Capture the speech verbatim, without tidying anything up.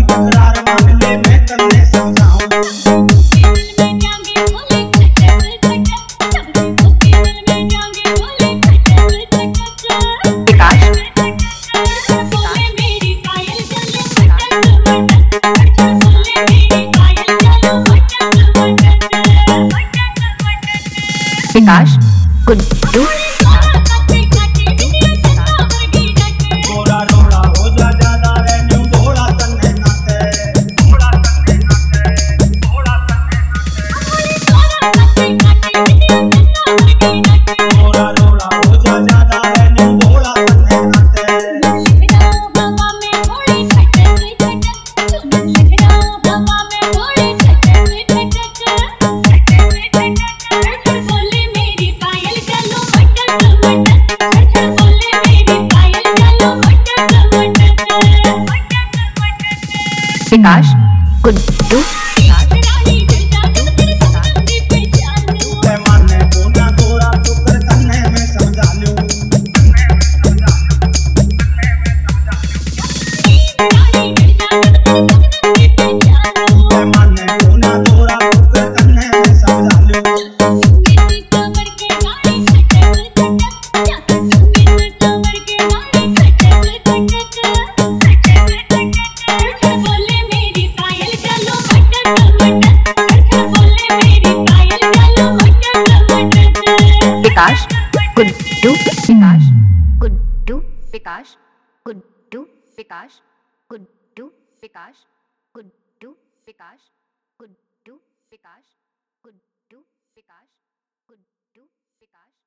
तकरार मान ले मैं तन्ने समझाऊं। विकास गुड्डू गोरा रोड़ा हो जा ज्यादा रे न्यू घोड़ा तन्ने नाते घोड़ा तन्ने नाते घोड़ा तन्ने नाते गोरा रोड़ा हो जा ज्यादा रे न्यू घोड़ा तन्ने नाते विकास गुड्डू माने कोना गोरा टुकर तन्ने में समझा लूं। माने कोना गोरा टुकर तन्ने में समझा लूं। विकास गुड्डू विकास गुड्डू विकास गुड्डू विकास गुड्डू विकास गुड्डू विकास गुड्डू विकास गुड्डू विकास गुड्डू विकास